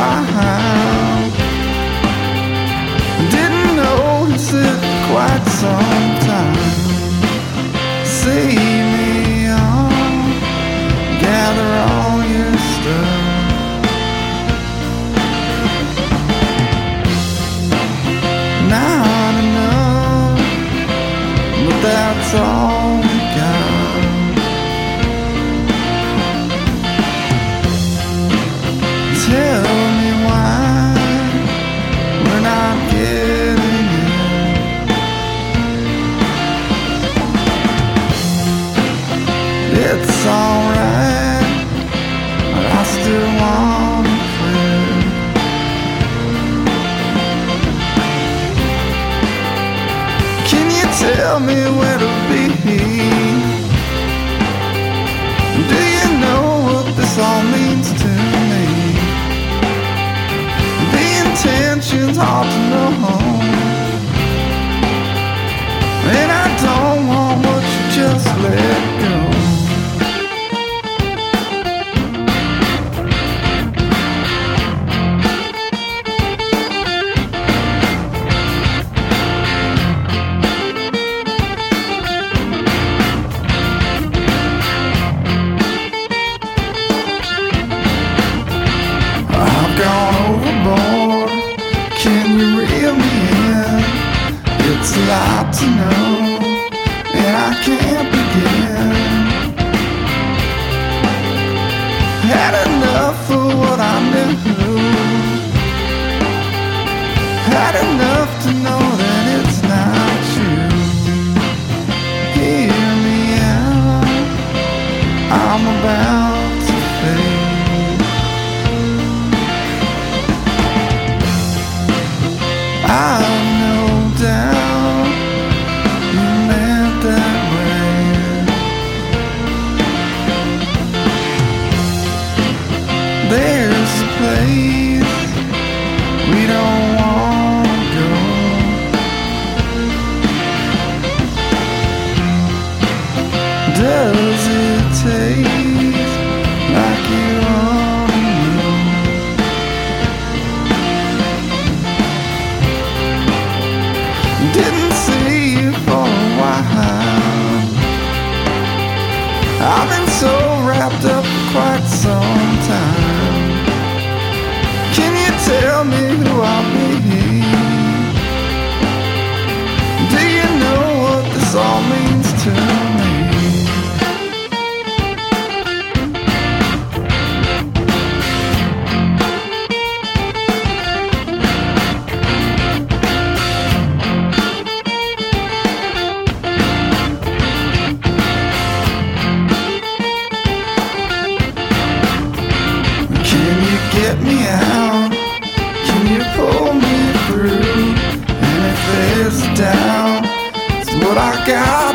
while. Didn't notice it quite some time. See me on, gather all your stuff. Not enough, but that's all we got. Tell me why we're not getting it. It's alright, but I still wanna quit. Can you tell me where to be? Do you know what this all means to me? The intention's hard to know, and I don't want what you just let go. I've gone overboard, can you reel me in? It's a lot to know, and I can't begin. Had enough of what I knew, had enough to know that it's not you. Hear me out, I'm about to fade. I've no doubt you meant that way. There's a place we don't want to go. Does it taste like you ought to know? Didn't see you for a while. I've been so wrapped up for quite some time. Can you tell me who I'll be? Do you know what this all means to me? Get me out, can you pull me through? And if there's a doubt, it's what I got.